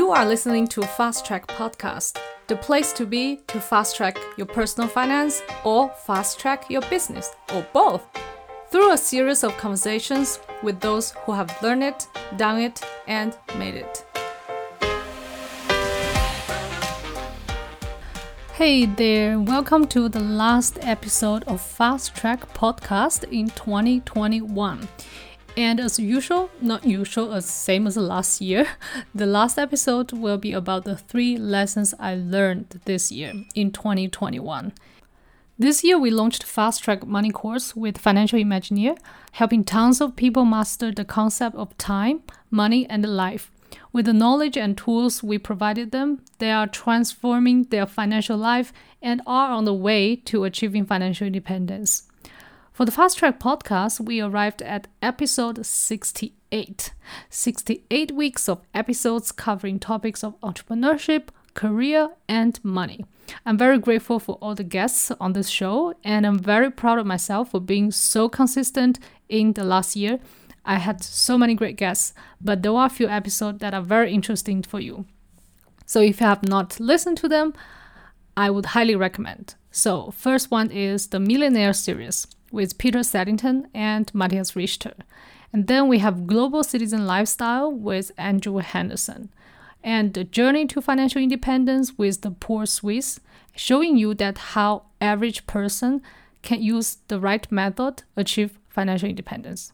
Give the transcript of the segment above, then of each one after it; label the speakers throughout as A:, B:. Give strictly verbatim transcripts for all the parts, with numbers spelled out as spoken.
A: You are listening to Fast Track Podcast, the place to be to fast track your personal finance or fast track your business, or both, through a series of conversations with those who have learned it, done it, and made it. Hey there, welcome to the last episode of Fast Track Podcast in twenty twenty-one. And as usual, not usual, as same as last year, the last episode will be about the three lessons I learned this year in twenty twenty-one. This year, we launched Fast Track Money course with Financial Imagineer, helping tons of people master the concept of time, money, and life. With the knowledge and tools we provided them, they are transforming their financial life and are on the way to achieving financial independence. For the Fast Track podcast, we arrived at episode sixty-eight. sixty-eight weeks of episodes covering topics of entrepreneurship, career, and money. I'm very grateful for all the guests on this show, and I'm very proud of myself for being so consistent in the last year. I had so many great guests, but there are a few episodes that are very interesting for you. So if you have not listened to them, I would highly recommend. So first one is the Millionaire series with Peter Saddington and Matthias Richter. And then we have Global Citizen Lifestyle with Andrew Henderson. And the Journey to Financial Independence with the Poor Swiss, showing you that how average person can use the right method to achieve financial independence.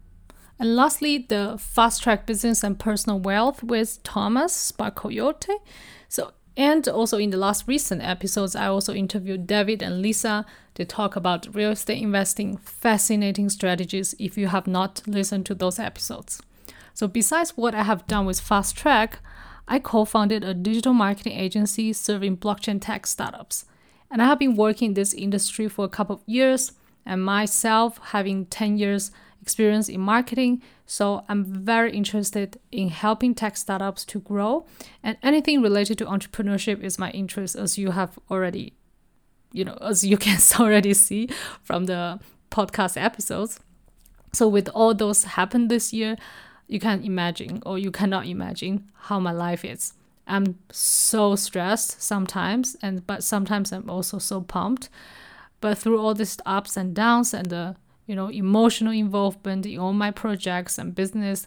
A: And lastly, the Fast Track Business and Personal Wealth with Thomas Sparcoyote. So, and also in the last recent episodes, I also interviewed David and Lisa to talk about real estate investing, fascinating strategies if you have not listened to those episodes. So besides what I have done with Fast Track, I co-founded a digital marketing agency serving blockchain tech startups. And I have been working in this industry for a couple of years, and myself having ten years experience in marketing, so I'm very interested in helping tech startups to grow, and anything related to entrepreneurship is my interest, as you have already, you know, as you can already see from the podcast episodes. So with all those happened this year, you can imagine, or you cannot imagine how my life is. I'm so stressed sometimes, and but sometimes I'm also so pumped. But through all these ups and downs and the you know, emotional involvement in all my projects and business,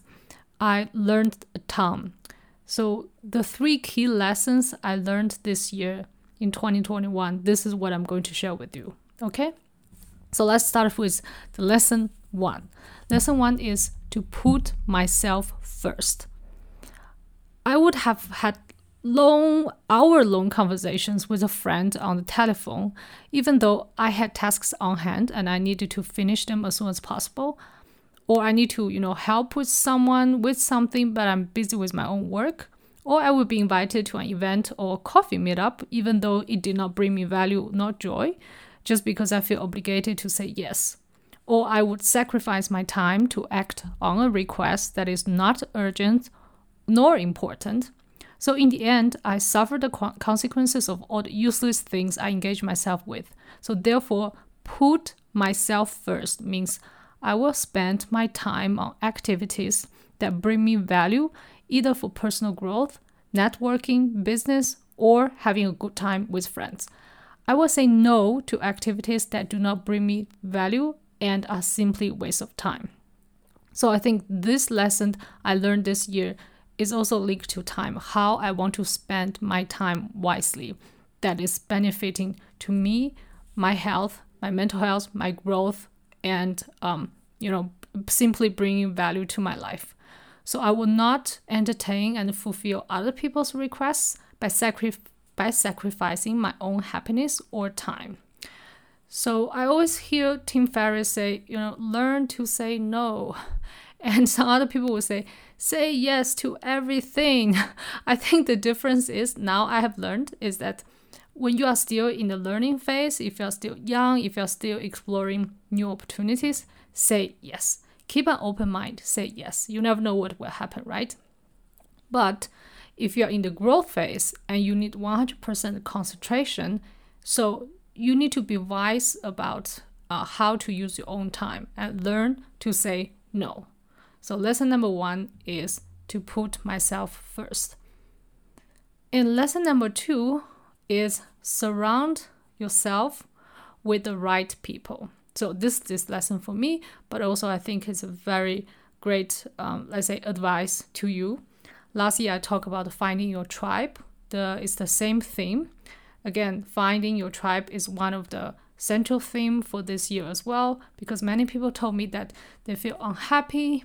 A: I learned a ton. So the three key lessons I learned this year in twenty twenty-one, this is what I'm going to share with you, okay? So let's start with the lesson one. Lesson one is to put myself first. I would have had long, hour-long conversations with a friend on the telephone, even though I had tasks on hand and I needed to finish them as soon as possible, or I need to, you know, help with someone with something, but I'm busy with my own work, or I would be invited to an event or coffee meetup, even though it did not bring me value nor joy, just because I feel obligated to say yes. Or I would sacrifice my time to act on a request that is not urgent nor important. So in the end, I suffered the consequences of all the useless things I engage myself with. So therefore, put myself first means I will spend my time on activities that bring me value, either for personal growth, networking, business, or having a good time with friends. I will say no to activities that do not bring me value and are simply a waste of time. So I think this lesson I learned this year is also linked to time, how I want to spend my time wisely that is benefiting to me, my health, my mental health, my growth, and um, you know, simply bringing value to my life. So I will not entertain and fulfill other people's requests by, sacri- by sacrificing my own happiness or time. So I always hear Tim Ferriss say, you know, learn to say no. And some other people will say, say yes to everything. I think the difference is, now I have learned, is that when you are still in the learning phase, if you're still young, if you're still exploring new opportunities, say yes. Keep an open mind, say yes. You never know what will happen, right? But if you're in the growth phase and you need one hundred percent concentration, so you need to be wise about uh, how to use your own time and learn to say no. So lesson number one is to put myself first. And lesson number two is surround yourself with the right people. So this is this lesson for me, but also I think it's a very great, um, let's say, advice to you. Last year I talked about finding your tribe. The it's the same theme. Again, finding your tribe is one of the central theme for this year as well, because many people told me that they feel unhappy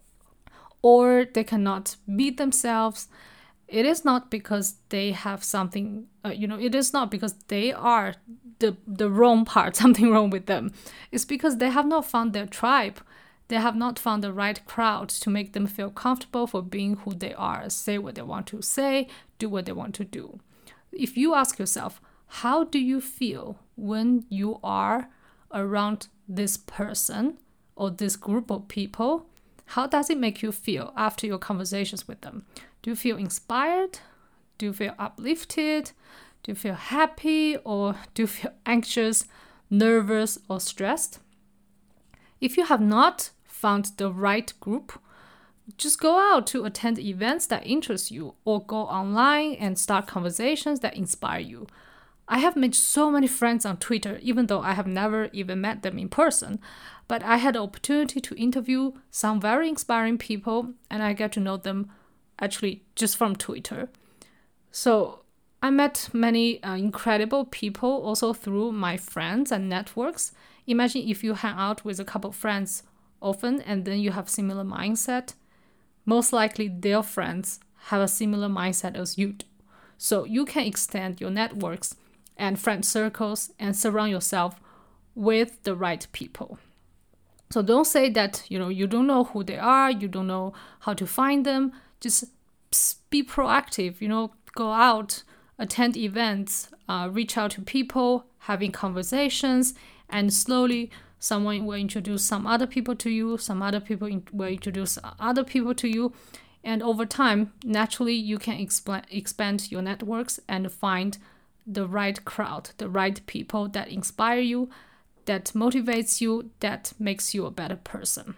A: or they cannot be themselves. It is not because they have something, uh, you know, it is not because they are the, the wrong part, something wrong with them. It's because they have not found their tribe. They have not found the right crowd to make them feel comfortable for being who they are, say what they want to say, do what they want to do. If you ask yourself, how do you feel when you are around this person or this group of people? How does it make you feel after your conversations with them? Do you feel inspired? Do you feel uplifted? Do you feel happy? Or do you feel anxious, nervous, or stressed? If you have not found the right group, just go out to attend events that interest you or go online and start conversations that inspire you. I have made so many friends on Twitter, even though I have never even met them in person. But I had the opportunity to interview some very inspiring people, and I get to know them actually just from Twitter. So I met many uh, incredible people also through my friends and networks. Imagine if you hang out with a couple of friends often and then you have similar mindset. Most likely their friends have a similar mindset as you do. So you can extend your networks and friend circles and surround yourself with the right people. So don't say that, you know, you don't know who they are, you don't know how to find them. Just be proactive, you know, go out, attend events, uh, reach out to people, having conversations, and slowly someone will introduce some other people to you, some other people in- will introduce other people to you. And over time, naturally, you can exp- expand your networks and find the right crowd, the right people that inspire you, that motivates you, that makes you a better person.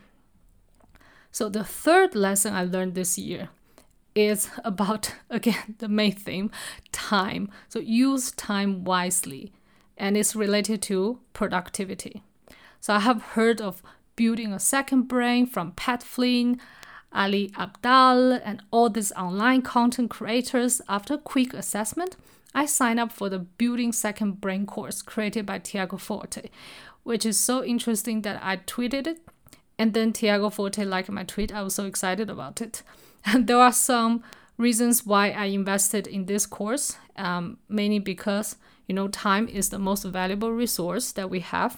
A: So the third lesson I learned this year is about, again, the main theme, time. So use time wisely, and it's related to productivity. So I have heard of building a second brain from Pat Flynn, Ali Abdaal, and all these online content creators. After a quick assessment, I signed up for the Building Second Brain course created by Tiago Forte, which is so interesting that I tweeted it. And then Tiago Forte liked my tweet. I was so excited about it. And there are some reasons why I invested in this course, um, mainly because, you know, time is the most valuable resource that we have.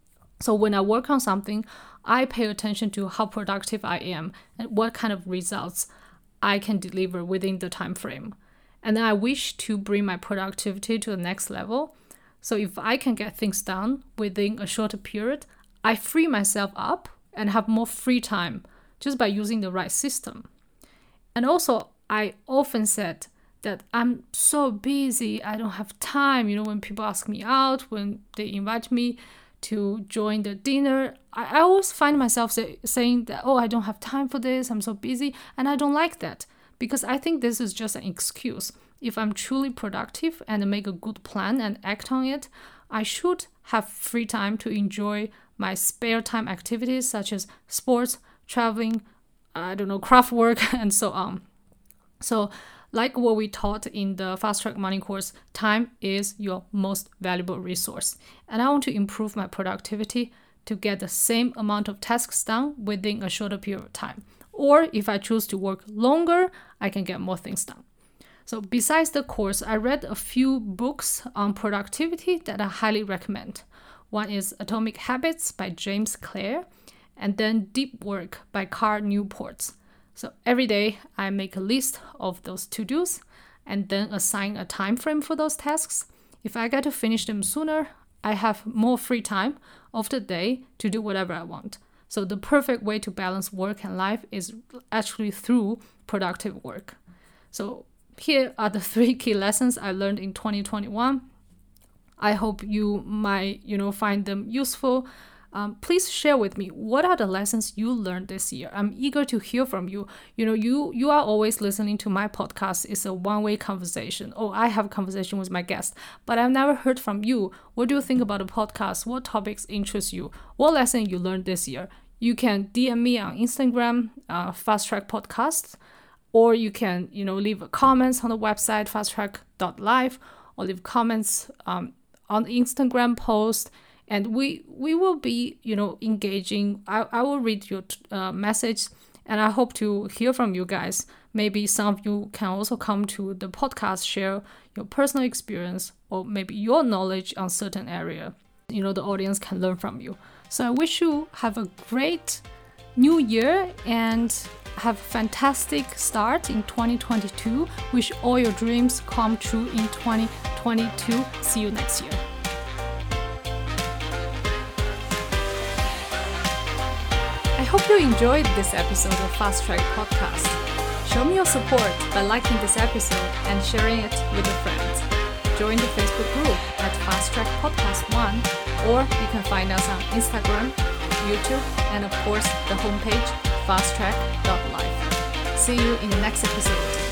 A: So when I work on something, I pay attention to how productive I am and what kind of results I can deliver within the time frame. And then I wish to bring my productivity to the next level. So if I can get things done within a shorter period, I free myself up and have more free time just by using the right system. And also, I often said that I'm so busy, I don't have time. You know, when people ask me out, when they invite me to join the dinner, I, I always find myself say, saying that, oh, I don't have time for this, I'm so busy. And I don't like that, because I think this is just an excuse. If I'm truly productive and make a good plan and act on it, I should have free time to enjoy my spare time activities such as sports, traveling, I don't know, craft work, and so on. So like what we taught in the Fast Track Money course, time is your most valuable resource. And I want to improve my productivity to get the same amount of tasks done within a shorter period of time. Or if I choose to work longer, I can get more things done. So besides the course, I read a few books on productivity that I highly recommend. One is Atomic Habits by James Clear, and then Deep Work by Cal Newport. So every day I make a list of those to-dos and then assign a time frame for those tasks. If I get to finish them sooner, I have more free time of the day to do whatever I want. So the perfect way to balance work and life is actually through productive work. So here are the three key lessons I learned in twenty twenty-one. I hope you might, you know, find them useful. Um, please share with me, what are the lessons you learned this year? I'm eager to hear from you. You know, you you are always listening to my podcast. It's a one-way conversation. Oh, I have a conversation with my guest, but I've never heard from you. What do you think about the podcast? What topics interest you? What lesson you learned this year? You can D M me on Instagram, uh, Fast Track Podcasts, or you can, you know, leave comments on the website fast track dot life, or leave comments um, on the Instagram post. And we we will be, you know, engaging. I, I will read your uh, message, and I hope to hear from you guys. Maybe some of you can also come to the podcast, share your personal experience or maybe your knowledge on certain area. You know, the audience can learn from you. So I wish you have a great new year and have a fantastic start in twenty twenty-two. Wish all your dreams come true in twenty twenty-two. See you next year. I hope you enjoyed this episode of Fast Track Podcast. Show me your support by liking this episode and sharing it with a friend. Join the Facebook group at Fast Track Podcast one, or you can find us on Instagram, YouTube, and of course the homepage fast track dot life. See you in the next episode.